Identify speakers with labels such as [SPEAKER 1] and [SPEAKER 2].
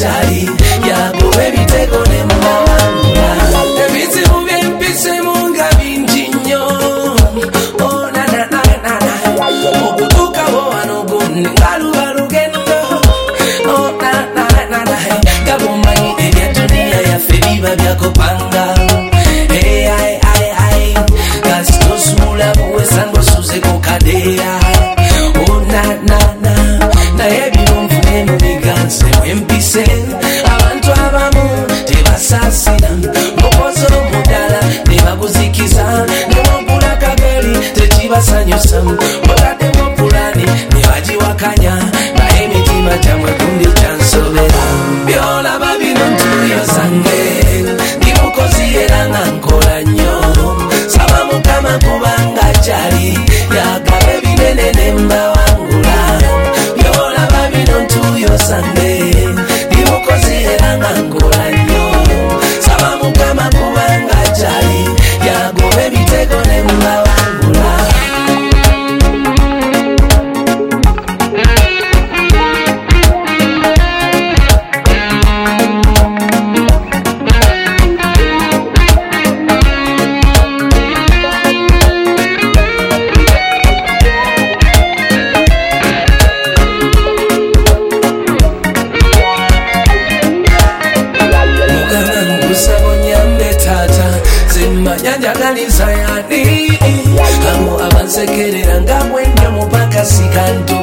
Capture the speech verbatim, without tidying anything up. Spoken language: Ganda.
[SPEAKER 1] jali yagoba ebitego ne mubawangula ebizibu byempisemu nga bingi nnyo oh na na na na na okutuukawo wano gundi nga luba lugendo oh na na na na gabumanyi ebya duniya yaffe biba byakopanga hey ai ai ai gasitosula buwesango suze ku kadeya oh na na na naye birunvune mu biganse wempise abantu abamu tebasasira mukozo omudala ne baguzikiza ne wagula kageri tekibasanyusa bagaddemu pulani ne bagiwakanya naye emitima gyamwe gundi kyansobera byolaba bino ntuyo zange ndi mukozi era nga nkola nnyo saba mukama kubanga gyali yagaba ebinene ne mbawangula byolaba bino ntuyo zange ndi mukozi era nga nkola nnyo saba mukama kubanga gyali yagoba ebitego ne mbawangula njagaliza yani abo abansekerera nga bwennyo mupaka sikantu